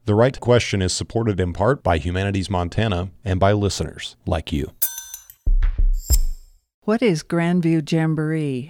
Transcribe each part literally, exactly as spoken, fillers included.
The Right Question is supported in part by Humanities Montana and by listeners like you. What is Grandview Jamboree?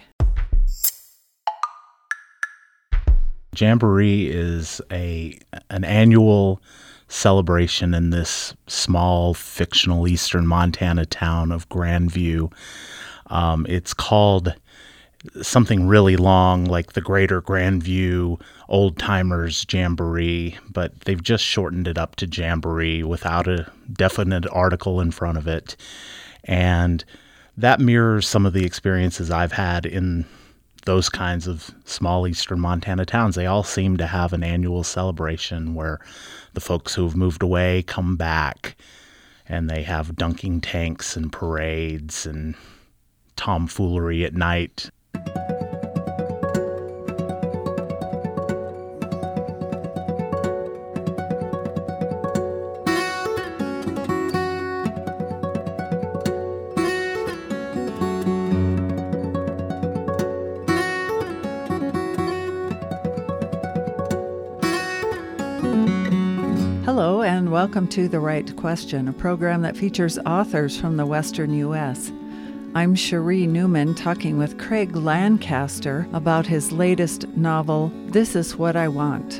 Jamboree is a an annual celebration in this small fictional eastern Montana town of Grandview. Um, it's called something really long, like the Greater Grandview Old Timers Jamboree, but they've just shortened it up to Jamboree without a definite article in front of it. And that mirrors some of the experiences I've had in those kinds of small eastern Montana towns. They all seem to have an annual celebration where the folks who have moved away come back, and they have dunking tanks and parades and tomfoolery at night. Hello, and welcome to The Right Question, a program that features authors from the Western U S I'm Cherie Newman, talking with Craig Lancaster about his latest novel, This Is What I Want.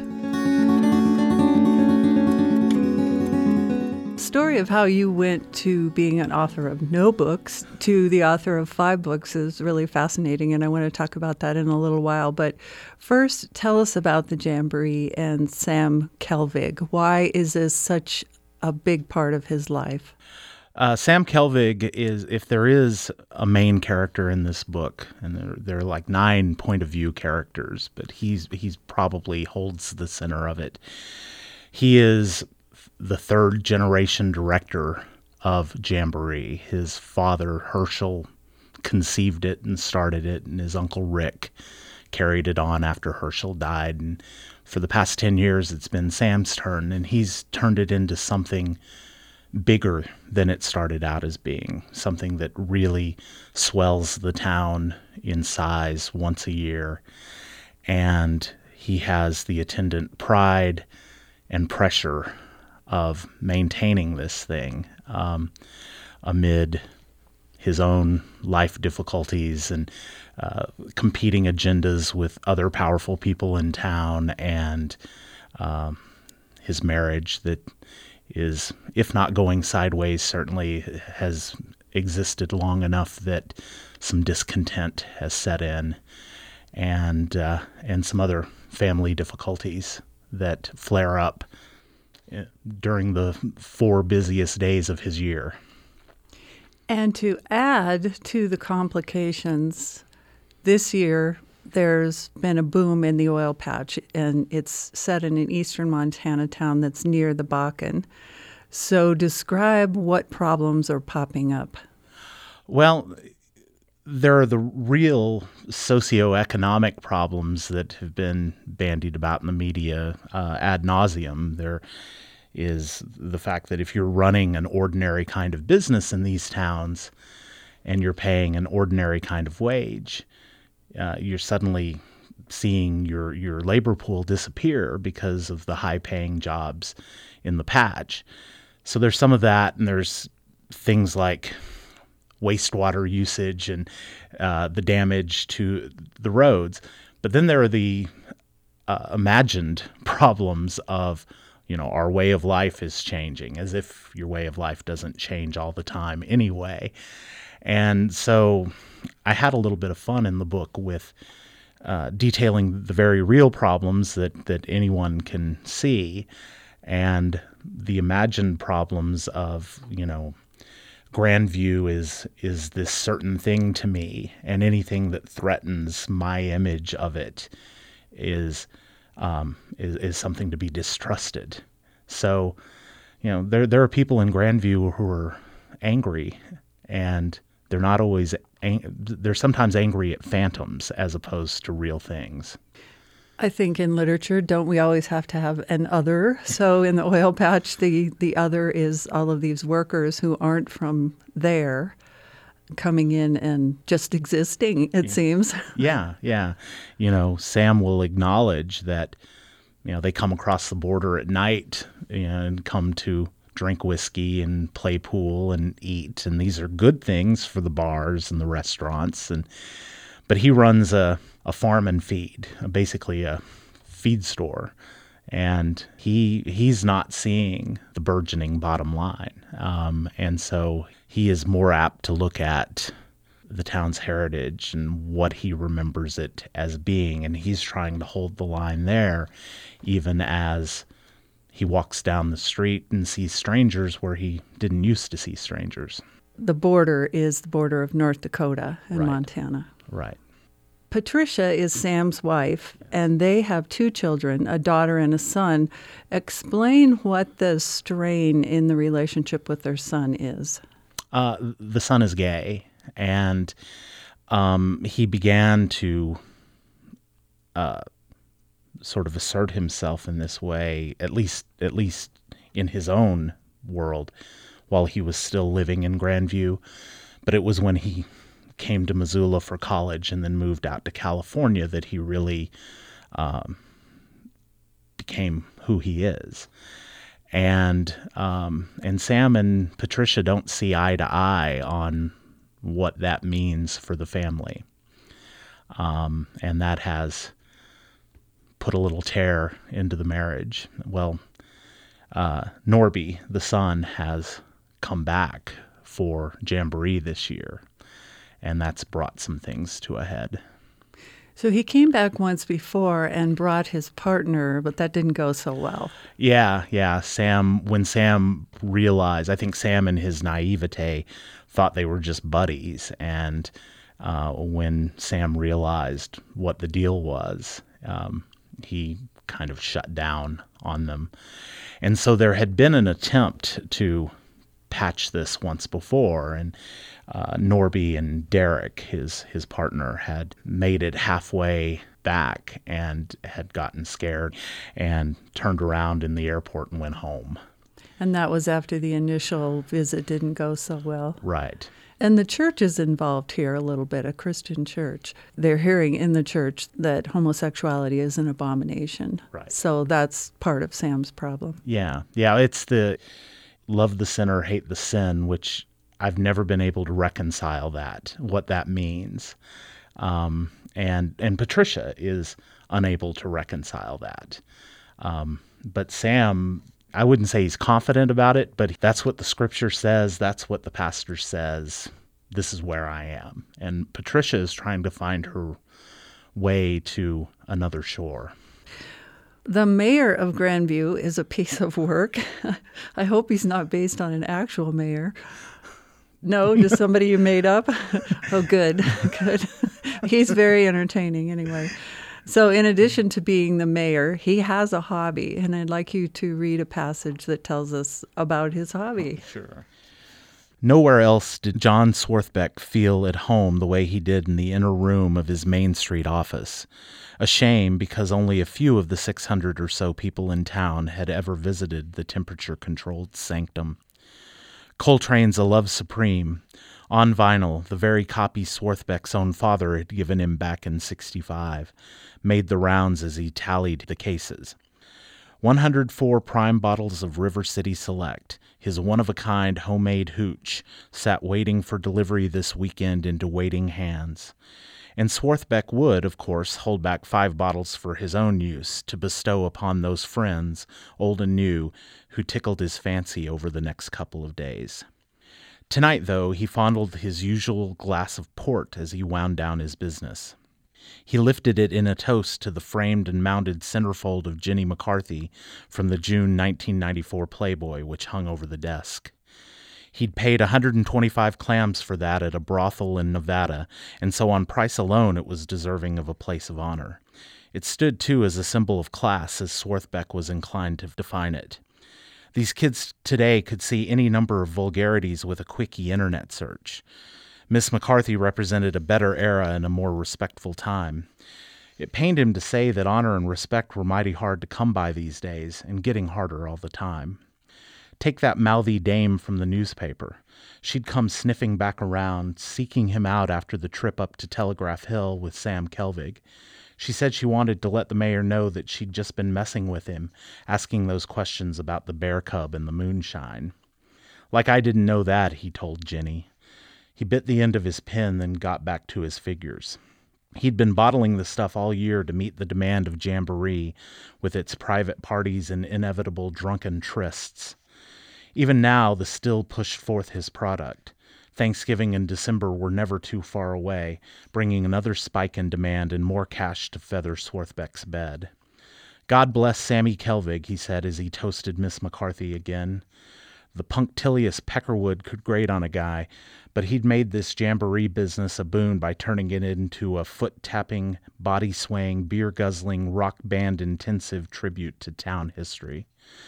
Story of how you went to being an author of no books to the author of five books is really fascinating, and I want to talk about that in a little while. But first, tell us about the Jamboree and Sam Kelvig. Why is this such a big part of his life? Uh, Sam Kelvig is, if there is a main character in this book, and there, there are like nine point of view characters, but he's he's probably holds the center of it. He is the third generation director of Jamboree. His father, Herschel, conceived it and started it, and his uncle Rick carried it on after Herschel died. And for the past ten years, it's been Sam's turn, and he's turned it into something bigger than it started out as being, something that really swells the town in size once a year. And he has the attendant pride and pressure of maintaining this thing um, amid his own life difficulties and uh, competing agendas with other powerful people in town, and um, his marriage that is, if not going sideways, certainly has existed long enough that some discontent has set in, and uh, and some other family difficulties that flare up during the four busiest days of his year. And to add to the complications, this year there's been a boom in the oil patch, and it's set in an eastern Montana town that's near the Bakken. So describe what problems are popping up. Well, there are the real socioeconomic problems that have been bandied about in the media uh, ad nauseum. There is the fact that if you're running an ordinary kind of business in these towns and you're paying an ordinary kind of wage, uh, you're suddenly seeing your, your labor pool disappear because of the high-paying jobs in the patch. So there's some of that, and there's things like wastewater usage and uh, the damage to the roads. But then there are the uh, imagined problems of, you know, our way of life is changing, as if your way of life doesn't change all the time anyway. And so I had a little bit of fun in the book with uh, detailing the very real problems that, that anyone can see, and the imagined problems of, you know, Grandview is is this certain thing to me, and anything that threatens my image of it is um, is, is something to be distrusted. So, you know, there there are people in Grandview who are angry, and they're not always ang- they're sometimes angry at phantoms as opposed to real things. I think in literature, don't we always have to have an other? So in the oil patch, the, the other is all of these workers who aren't from there coming in and just existing, it yeah. seems. Yeah, yeah. You know, Sam will acknowledge that You know, they come across the border at night and come to drink whiskey and play pool and eat, and these are good things for the bars and the restaurants. And but he runs a, a farm and feed, basically a feed store, and he he's not seeing the burgeoning bottom line. Um, and so he is more apt to look at the town's heritage and what he remembers it as being, and he's trying to hold the line there, even as he walks down the street and sees strangers where he didn't used to see strangers. The border is the border of North Dakota and Right. Montana. Right. Patricia is Sam's wife, and they have two children, a daughter and a son. Explain what the strain in the relationship with their son is. Uh, the son is gay, and um, he began to uh, sort of assert himself in this way, at least at least in his own world, while he was still living in Grandview. But it was when he came to Missoula for college and then moved out to California that he really um, became who he is. And um, and Sam and Patricia don't see eye to eye on what that means for the family. Um, and that has put a little tear into the marriage. Well, uh, Norby, the son, has come back for Jamboree this year, and that's brought some things to a head. So he came back once before and brought his partner, but that didn't go so well. Yeah, yeah. Sam, when Sam realized, I think Sam in his naivete thought they were just buddies. And uh, when Sam realized what the deal was, um, he kind of shut down on them. And so there had been an attempt to patch this once before, and uh, Norby and Derek, his his partner, had made it halfway back and had gotten scared and turned around in the airport and went home. And that was after the initial visit didn't go so well. Right. And the church is involved here a little bit, a Christian church. They're hearing in the church that homosexuality is an abomination. Right. So that's part of Sam's problem. Yeah. Yeah, it's the love the sinner, hate the sin, which I've never been able to reconcile that, what that means. Um, and and Patricia is unable to reconcile that. Um, but Sam, I wouldn't say he's confident about it, but that's what the scripture says. That's what the pastor says. This is where I am. And Patricia is trying to find her way to another shore. The mayor of Grandview is a piece of work. I hope he's not based on an actual mayor. No, just somebody you made up? Oh, good, good. He's very entertaining anyway. So in addition to being the mayor, he has a hobby, and I'd like you to read a passage that tells us about his hobby. Sure. Nowhere else did John Swarthbeck feel at home the way he did in the inner room of his Main Street office. A shame because only a few of the six hundred or so people in town had ever visited the temperature-controlled sanctum. Coltrane's A Love Supreme, on vinyl, the very copy Swarthbeck's own father had given him back in sixty-five, made the rounds as he tallied the cases. one hundred four prime bottles of River City Select, his one-of-a-kind homemade hooch, sat waiting for delivery this weekend into waiting hands. And Swarthbeck would, of course, hold back five bottles for his own use, to bestow upon those friends, old and new, who tickled his fancy over the next couple of days. Tonight, though, he fondled his usual glass of port as he wound down his business. He lifted it in a toast to the framed and mounted centerfold of Jenny McCarthy from the June nineteen ninety-four Playboy, which hung over the desk. He'd paid one hundred twenty-five clams for that at a brothel in Nevada, and so on price alone it was deserving of a place of honor. It stood, too, as a symbol of class, as Swarthbeck was inclined to define it. These kids today could see any number of vulgarities with a quickie internet search. Miss McCarthy represented a better era and a more respectful time. It pained him to say that honor and respect were mighty hard to come by these days, and getting harder all the time. Take that mouthy dame from the newspaper. She'd come sniffing back around, seeking him out after the trip up to Telegraph Hill with Sam Kelvig. She said she wanted to let the mayor know that she'd just been messing with him, asking those questions about the bear cub and the moonshine. Like I didn't know that, he told Jenny. He bit the end of his pen, then got back to his figures. He'd been bottling the stuff all year to meet the demand of Jamboree, with its private parties and inevitable drunken trysts. Even now, the still pushed forth his product. Thanksgiving and December were never too far away, bringing another spike in demand and more cash to feather Swarthbeck's bed. God bless Sammy Kelvig, he said as he toasted Miss McCarthy again. The punctilious Peckerwood could grate on a guy, but he'd made this Jamboree business a boon by turning it into a foot-tapping, body-swaying, beer-guzzling, rock band-intensive tribute to town history.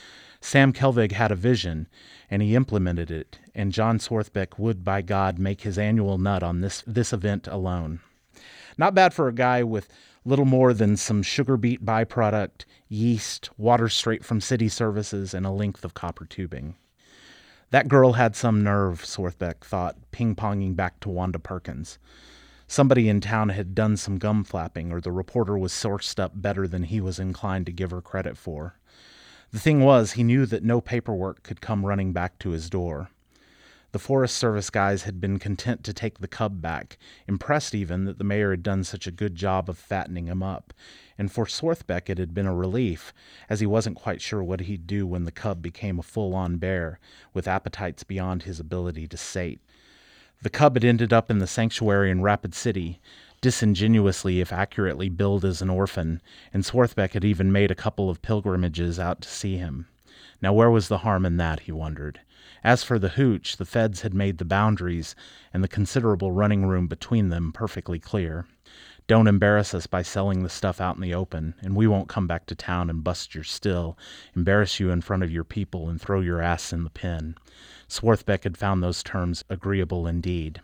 Sam Kelvig had a vision, and he implemented it, and John Swarthbeck would, by God, make his annual nut on this this event alone. Not bad for a guy with little more than some sugar beet byproduct, yeast, water straight from city services, and a length of copper tubing. That girl had some nerve, Swarthbeck thought, ping-ponging back to Wanda Perkins. Somebody in town had done some gum flapping, or the reporter was sourced up better than he was inclined to give her credit for. The thing was, he knew that no paperwork could come running back to his door. The Forest Service guys had been content to take the cub back, impressed even that the mayor had done such a good job of fattening him up, and for Swarthbeck it had been a relief, as he wasn't quite sure what he'd do when the cub became a full-on bear, with appetites beyond his ability to sate. The cub had ended up in the sanctuary in Rapid City, disingenuously if accurately billed as an orphan, and Swarthbeck had even made a couple of pilgrimages out to see him. Now where was the harm in that, he wondered. As for the hooch, the feds had made the boundaries and the considerable running room between them perfectly clear. Don't embarrass us by selling the stuff out in the open, and we won't come back to town and bust your still, embarrass you in front of your people, and throw your ass in the pen. Swarthbeck had found those terms agreeable indeed.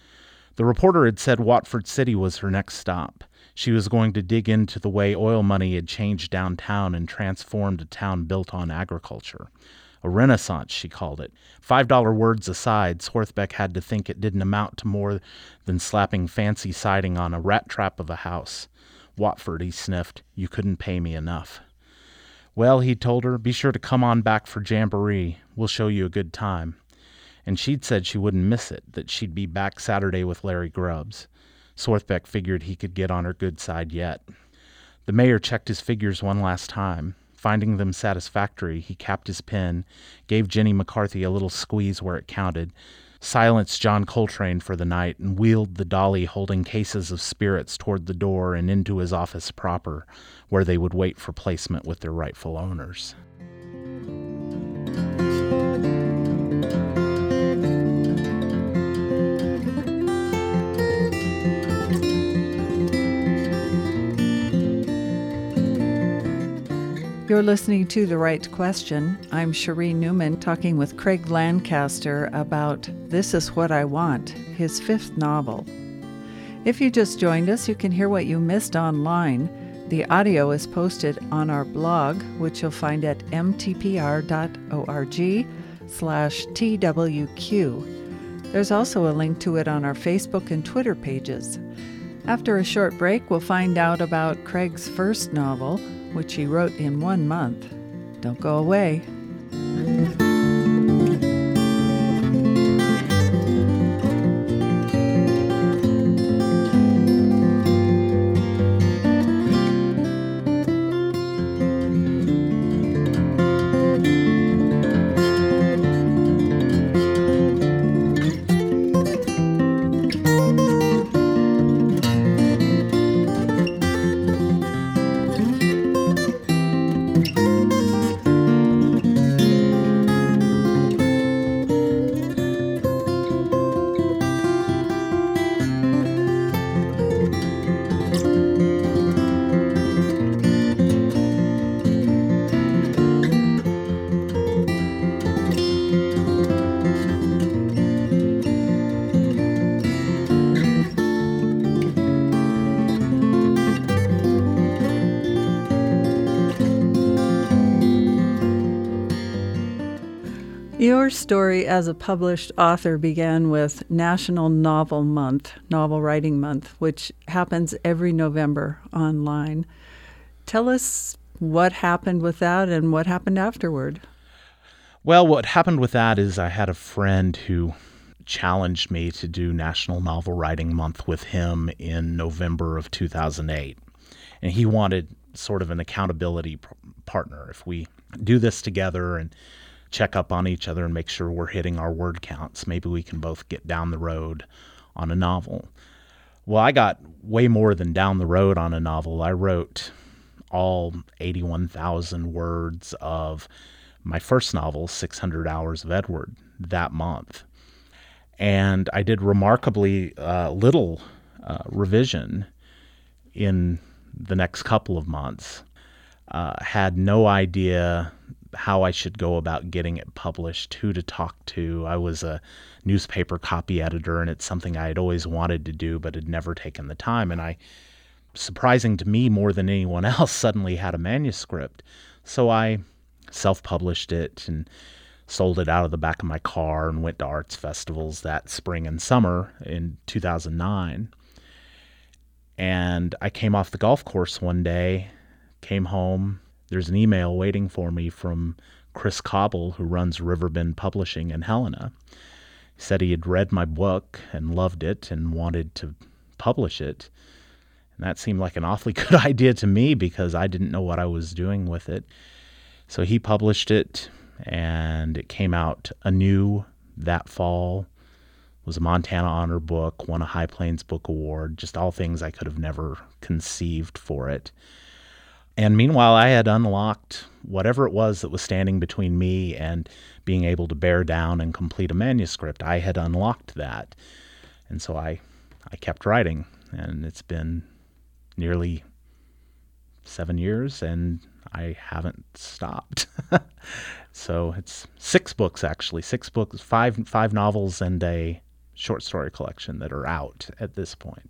The reporter had said Watford City was her next stop. She was going to dig into the way oil money had changed downtown and transformed a town built on agriculture. A renaissance, she called it. Five dollar words aside, Swarthbeck had to think it didn't amount to more than slapping fancy siding on a rat trap of a house. Watford, he sniffed, you couldn't pay me enough. Well, he told her, be sure to come on back for Jamboree. We'll show you a good time. And she'd said she wouldn't miss it, that she'd be back Saturday with Larry Grubbs. Swarthbeck figured he could get on her good side yet. The mayor checked his figures one last time. Finding them satisfactory, he capped his pen, gave Jenny McCarthy a little squeeze where it counted, silenced John Coltrane for the night, and wheeled the dolly holding cases of spirits toward the door and into his office proper, where they would wait for placement with their rightful owners. You're listening to The Right Question. I'm Cherie Newman talking with Craig Lancaster about This Is What I Want, his fifth novel. If you just joined us, you can hear what you missed online. The audio is posted on our blog, which you'll find at m t p r dot org slash T W Q. There's also a link to it on our Facebook and Twitter pages. After a short break, we'll find out about Craig's first novel, which he wrote in one month. Don't go away. Your story as a published author began with National Novel Month, Novel Writing Month, which happens every November online. Tell us what happened with that and what happened afterward. Well, what happened with that is I had a friend who challenged me to do National Novel Writing Month with him in November of two thousand eight. And he wanted sort of an accountability p- partner. If we do this together and check up on each other and make sure we're hitting our word counts, maybe we can both get down the road on a novel. Well, I got way more than down the road on a novel. I wrote all eighty-one thousand words of my first novel, six hundred Hours of Edward, that month. And I did remarkably uh, little uh, revision in the next couple of months. Uh, had no idea how I should go about getting it published, who to talk to. I was a newspaper copy editor, and it's something I had always wanted to do but had never taken the time. And I, surprising to me more than anyone else, suddenly had a manuscript. So I self-published it and sold it out of the back of my car and went to arts festivals that spring and summer in two thousand nine. And I came off the golf course one day, came home. There's an email waiting for me from Chris Cobble, who runs Riverbend Publishing in Helena. He said he had read my book and loved it and wanted to publish it. And that seemed like an awfully good idea to me because I didn't know what I was doing with it. So he published it, and it came out anew that fall. It was a Montana Honor Book, won a High Plains Book Award, just all things I could have never conceived for it. And meanwhile, I had unlocked whatever it was that was standing between me and being able to bear down and complete a manuscript. I had unlocked that. And so I, I kept writing, and it's been nearly seven years, and I haven't stopped. So it's six books, actually, six books, five five novels, and a short story collection that are out at this point.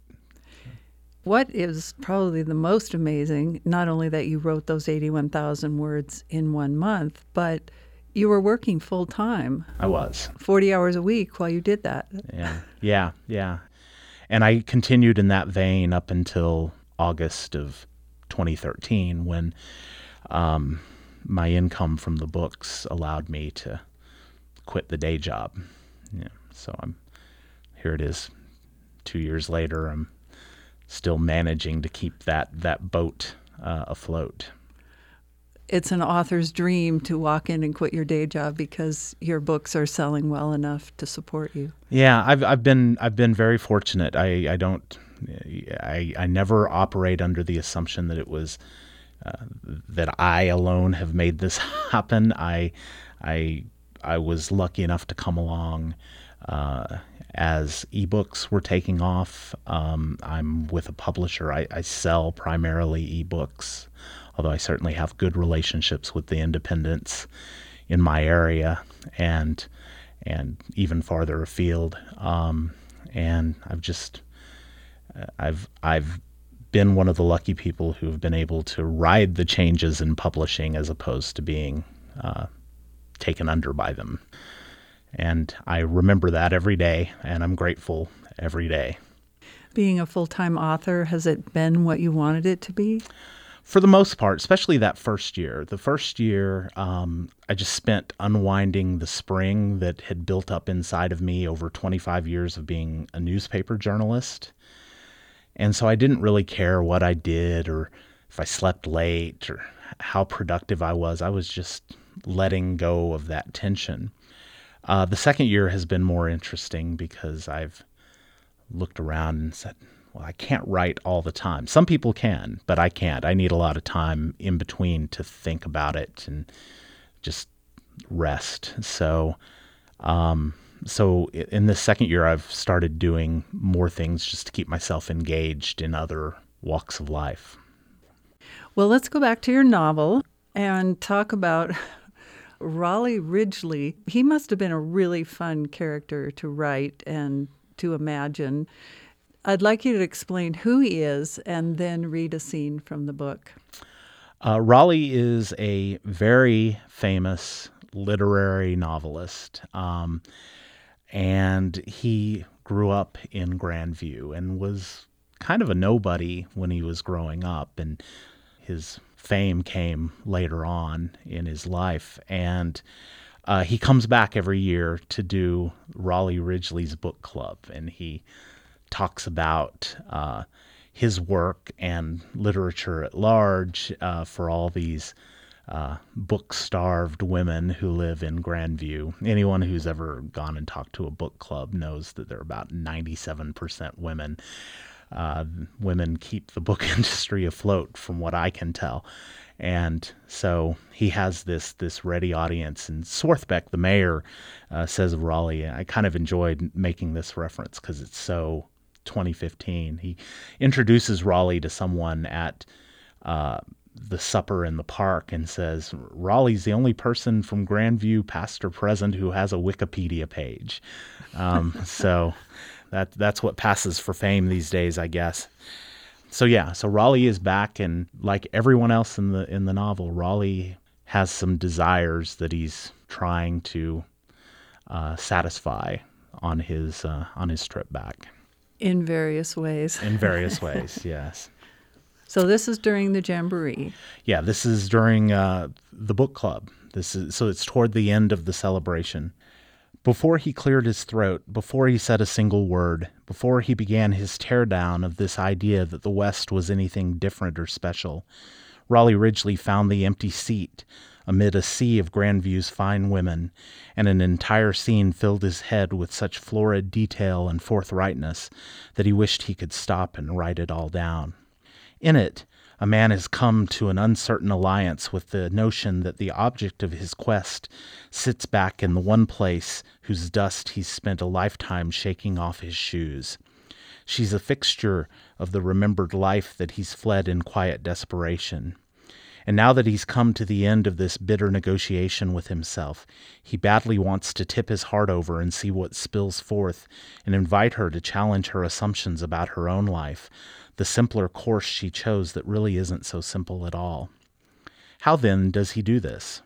What is probably the most amazing, not only that you wrote those eighty-one thousand words in one month, but you were working full time. I was. forty hours a week while you did that. Yeah, yeah, yeah. And I continued in that vein up until August of twenty thirteen when um, my income from the books allowed me to quit the day job. Yeah, so I'm here it is two years later. I'm still managing to keep that, that boat uh, afloat. It's an author's dream to walk in and quit your day job because your books are selling well enough to support you. Yeah, I've I've been I've been very fortunate. I, I don't I I never operate under the assumption that it was uh, that I alone have made this happen. I I I was lucky enough to come along uh, as ebooks were taking off. Um, I'm with a publisher. I, I sell primarily ebooks, although I certainly have good relationships with the independents in my area and and even farther afield. Um, and I've just I've I've been one of the lucky people who have been able to ride the changes in publishing as opposed to being uh, taken under by them. And I remember that every day, and I'm grateful every day. Being a full-time author, has it been what you wanted it to be? For the most part, especially that first year. The first year, um, I just spent unwinding the spring that had built up inside of me over twenty-five years of being a newspaper journalist. And so I didn't really care what I did or if I slept late or how productive I was. I was just letting go of that tension. Uh, the second year has been more interesting because I've looked around and said, well, I can't write all the time. Some people can, but I can't. I need a lot of time in between to think about it and just rest. So, um, so in this second year, I've started doing more things just to keep myself engaged in other walks of life. Well, let's go back to your novel and talk about Raleigh Ridgely. He must have been a really fun character to write and to imagine. I'd like you to explain who he is and then read a scene from the book. Uh, Raleigh is a very famous literary novelist. Um, and he grew up in Grandview and was kind of a nobody when he was growing up. And his fame came later on in his life. And uh, he comes back every year to do Raleigh Ridgely's book club. And he talks about uh, his work and literature at large uh, for all these uh, book-starved women who live in Grandview. Anyone who's ever gone and talked to a book club knows that they're about ninety-seven percent women. Uh, women keep the book industry afloat, from what I can tell. And so he has this this ready audience. And Swarthbeck, the mayor, uh, says of Raleigh, I kind of enjoyed making this reference because it's so twenty fifteen. He introduces Raleigh to someone at uh, the supper in the park and says, Raleigh's the only person from Grandview, past or present, who has a Wikipedia page. Um, so that that's what passes for fame these days, I guess. So yeah, so Raleigh is back, and like everyone else in the in the novel, Raleigh has some desires that he's trying to uh, satisfy on his uh, on his trip back. In various ways. In various ways, yes. So this is during the Jamboree. Yeah, this is during uh, the book club. This is so it's toward the end of the celebration. Before he cleared his throat, before he said a single word, before he began his teardown of this idea that the West was anything different or special, Raleigh Ridgely found the empty seat amid a sea of Grandview's fine women, and an entire scene filled his head with such florid detail and forthrightness that he wished he could stop and write it all down. In it, a man has come to an uncertain alliance with the notion that the object of his quest sits back in the one place whose dust he's spent a lifetime shaking off his shoes. She's a fixture of the remembered life that he's fled in quiet desperation. And now that he's come to the end of this bitter negotiation with himself, he badly wants to tip his heart over and see what spills forth and invite her to challenge her assumptions about her own life, the simpler course she chose that really isn't so simple at all. How then does he do this?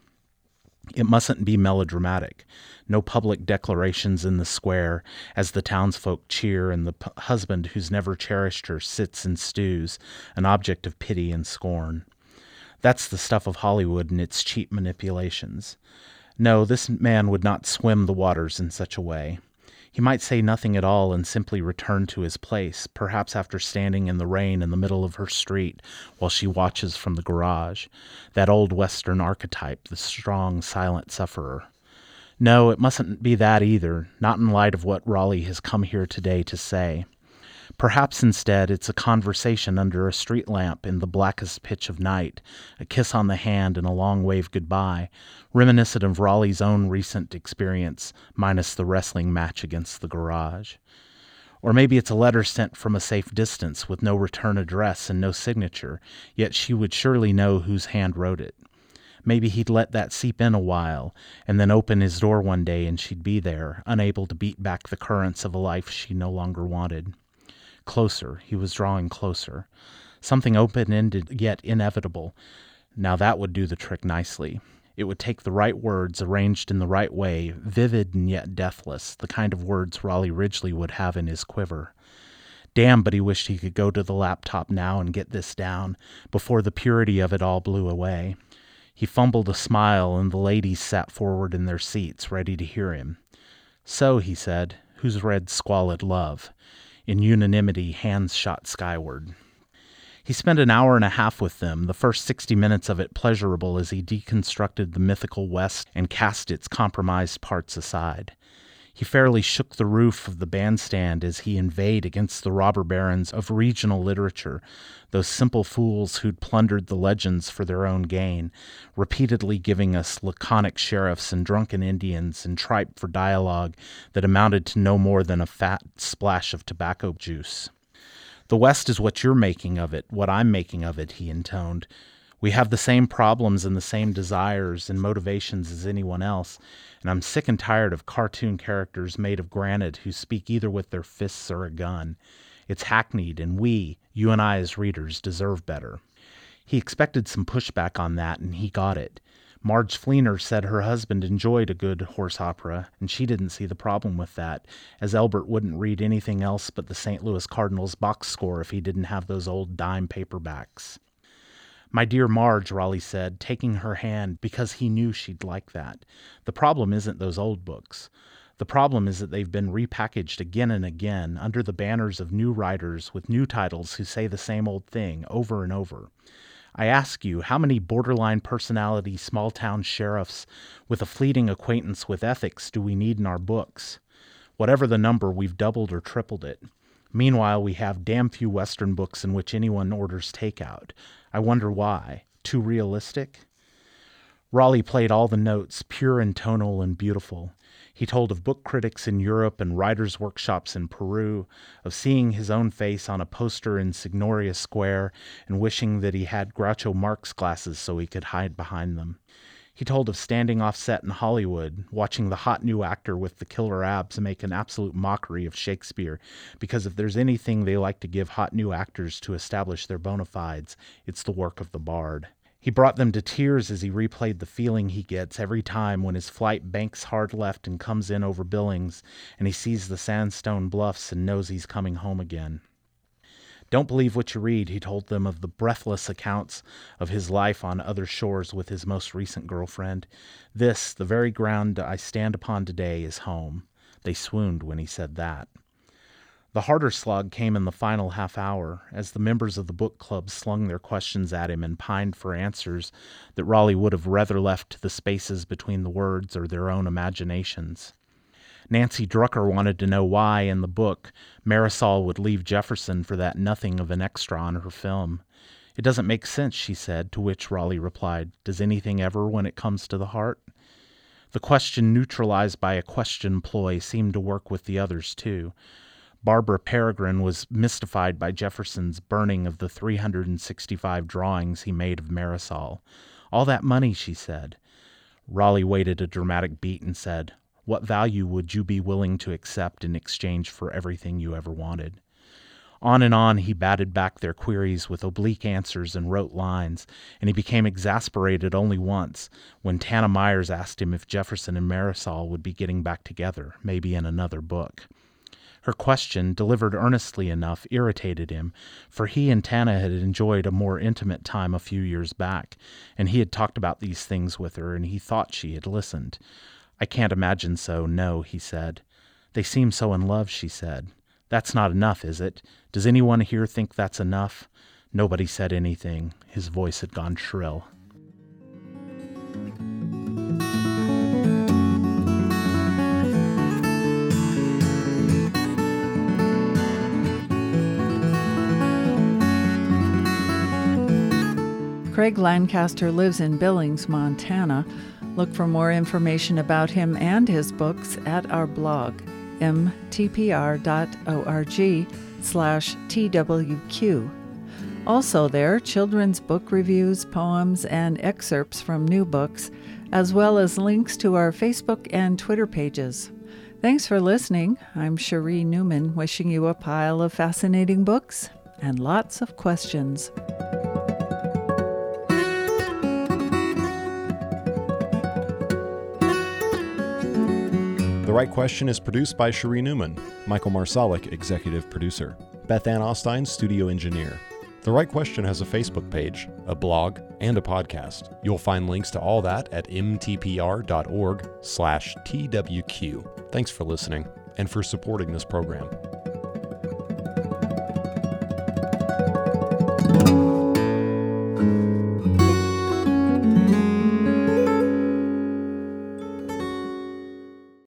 It mustn't be melodramatic. No public declarations in the square as the townsfolk cheer and the p- husband who's never cherished her sits and stews, an object of pity and scorn. That's the stuff of Hollywood and its cheap manipulations. No, this man would not swim the waters in such a way. He might say nothing at all and simply return to his place, perhaps after standing in the rain in the middle of her street while she watches from the garage, that old Western archetype, the strong, silent sufferer. No, it mustn't be that either, not in light of what Raleigh has come here today to say. Perhaps instead it's a conversation under a street lamp in the blackest pitch of night, a kiss on the hand and a long wave goodbye, reminiscent of Raleigh's own recent experience, minus the wrestling match against the garage. Or maybe it's a letter sent from a safe distance with no return address and no signature, yet she would surely know whose hand wrote it. Maybe he'd let that seep in a while, and then open his door one day and she'd be there, unable to beat back the currents of a life she no longer wanted. Closer, he was drawing closer. Something open-ended yet inevitable. Now that would do the trick nicely. It would take the right words arranged in the right way, vivid and yet deathless, the kind of words Raleigh Ridgely would have in his quiver. Damn, but he wished he could go to the laptop now and get this down, before the purity of it all blew away. He fumbled a smile, and the ladies sat forward in their seats, ready to hear him. So, he said, who's read Squalid Love? In unanimity, hands shot skyward. He spent an hour and a half with them, the first sixty minutes of it pleasurable as he deconstructed the mythical West and cast its compromised parts aside. He fairly shook the roof of the bandstand as he inveighed against the robber barons of regional literature, those simple fools who'd plundered the legends for their own gain, repeatedly giving us laconic sheriffs and drunken Indians and tripe for dialogue that amounted to no more than a fat splash of tobacco juice. The West is what you're making of it, what I'm making of it, he intoned. We have the same problems and the same desires and motivations as anyone else, and I'm sick and tired of cartoon characters made of granite who speak either with their fists or a gun. It's hackneyed, and we, you and I as readers, deserve better. He expected some pushback on that, and he got it. Marge Fleener said her husband enjoyed a good horse opera, and she didn't see the problem with that, as Elbert wouldn't read anything else but the Saint Louis Cardinals box score if he didn't have those old dime paperbacks. "My dear Marge," Raleigh said, taking her hand because he knew she'd like that, "the problem isn't those old books. The problem is that they've been repackaged again and again under the banners of new writers with new titles who say the same old thing over and over. I ask you, how many borderline personality small-town sheriffs with a fleeting acquaintance with ethics do we need in our books? Whatever the number, we've doubled or tripled it. Meanwhile, we have damn few Western books in which anyone orders takeout. I wonder why. Too realistic?" Raleigh played all the notes, pure and tonal and beautiful. He told of book critics in Europe and writers' workshops in Peru, of seeing his own face on a poster in Signoria Square and wishing that he had Groucho Marx glasses so he could hide behind them. He told of standing off set in Hollywood, watching the hot new actor with the killer abs make an absolute mockery of Shakespeare, because if there's anything they like to give hot new actors to establish their bona fides, it's the work of the bard. He brought them to tears as he replayed the feeling he gets every time when his flight banks hard left and comes in over Billings, and he sees the sandstone bluffs and knows he's coming home again. Don't believe what you read, he told them of the breathless accounts of his life on other shores with his most recent girlfriend. This, the very ground I stand upon today, is home. They swooned when he said that. The harder slog came in the final half hour, as the members of the book club slung their questions at him and pined for answers that Raleigh would have rather left to the spaces between the words or their own imaginations. Nancy Drucker wanted to know why, in the book, Marisol would leave Jefferson for that nothing of an extra on her film. "It doesn't make sense," she said, to which Raleigh replied, "Does anything ever when it comes to the heart?" The question neutralized by a question ploy seemed to work with the others, too. Barbara Peregrine was mystified by Jefferson's burning of the three hundred sixty-five drawings he made of Marisol. "All that money," she said. Raleigh waited a dramatic beat and said, "What value would you be willing to accept in exchange for everything you ever wanted?" On and on he batted back their queries with oblique answers and rote lines, and he became exasperated only once, when Tana Myers asked him if Jefferson and Marisol would be getting back together, maybe in another book. Her question, delivered earnestly enough, irritated him, for he and Tana had enjoyed a more intimate time a few years back, and he had talked about these things with her, and he thought she had listened. "I can't imagine so, no," he said. "They seem so in love," she said. "That's not enough, is it? Does anyone here think that's enough?" Nobody said anything. His voice had gone shrill. Craig Lancaster lives in Billings, Montana. Look for more information about him and his books at our blog, m t p r dot org slash T W Q. Also there, children's book reviews, poems, and excerpts from new books, as well as links to our Facebook and Twitter pages. Thanks for listening. I'm Cherie Newman, wishing you a pile of fascinating books and lots of questions. The Right Question is produced by Cherie Newman, Michael Marsalic, executive producer, Beth Ann Ostein, studio engineer. The Right Question has a Facebook page, a blog, and a podcast. You'll find links to all that at m t p r dot org slash T W Q. Thanks for listening and for supporting this program.